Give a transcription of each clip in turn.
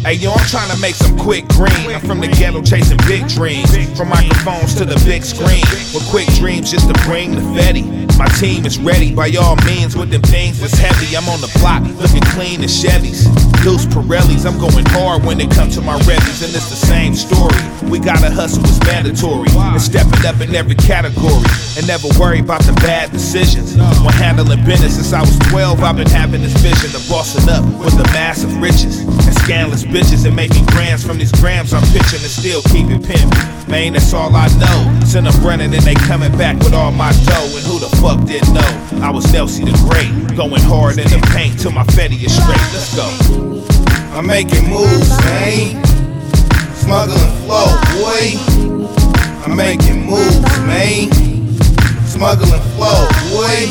Hey yo, I'm trying to make some quick green. I'm from the ghetto chasing big dreams. From microphones to the big screen. With quick dreams just to bring the Fetty. My team is ready by all means with them things that's heavy. I'm on the block looking clean as Chevys. Deuce Pirellis, I'm going hard when it comes to my revenues. And it's the same story. We gotta hustle, it's mandatory. And stepping up in every category. And never worry about the bad decisions. When handling business since I was 12, I've been having this vision of bossing up with the massive riches. And scandalous bitches and making grams from these grams I'm pitching and still keep it pimpin'. Man, that's all I know. Send them running and they coming back with all my dough. And who the fuck didn't know? I was Nelsie the Great, going hard in the paint till my Fetty is straight. Let's go. I'm making moves, man. Smuggling flow, boy. I'm making moves, man. Smuggling flow, boy.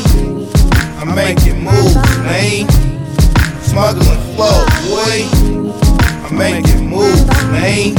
I'm making moves, man. Smuggling flow, boy. I'm making moves, man.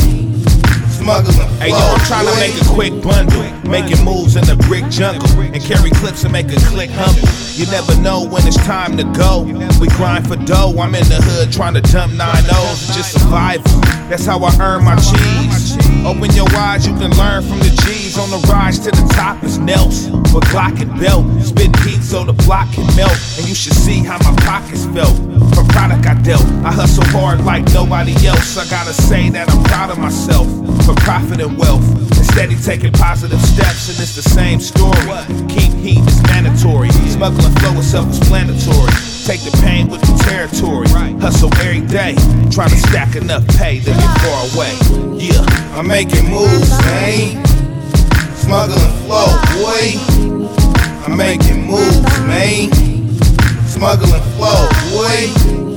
Smuggling. Hey yo, I'm trying to make a quick bundle, making moves in the brick jungle, and carry clips and make a click humble. You never know when it's time to go. We grind for dough. I'm in the hood trying to dump 9-0s. It's just survival. That's how I earn my cheese. Open your eyes, you can learn from the G's. On the rise to the top is Nelson with Glock and belt. Spit heat so the block can melt, and you should see how my pockets felt. For product I dealt, I hustle hard like nobody else. I gotta say that I'm proud of myself. For profit and wealth, and steady taking positive steps, and it's the same story. Keep heat is mandatory. Smuggling flow is self-explanatory. Take the pain with the territory. Hustle every day, trying to stack enough pay to get far away. Yeah, I'm making moves, man. Smuggling flow, boy. I'm making moves, man. Smuggling flow, boy.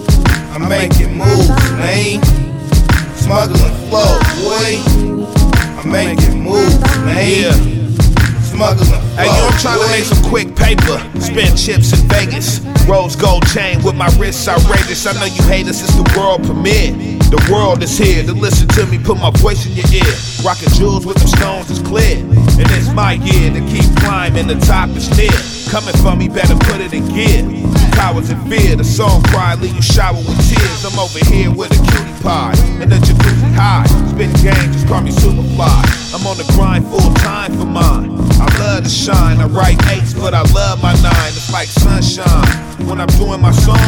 I'm making moves, man. Smuggling flow, boy. I'm making moves, man. Yeah. Smuggling flow. Hey, yo, I'm trying to make some quick paper. Spend chips in Vegas. Rose gold chain with my wrists outrageous. I know you haters, it's the world premiere. The world is here to listen to me, put my voice in your ear. Rockin' jewels with them stones is clear. And it's my year to keep climbing, the top is near. Coming for me, better put it in gear. Cowards in fear, the song cry, leave you shower with tears. I'm over here with a cutie pie and the jacuzzi high. Spin game, just call me Superfly. I'm on the grind full time for mine. I love to shine, I write 8s, but I love my 9. It's like sunshine when I'm doing my song.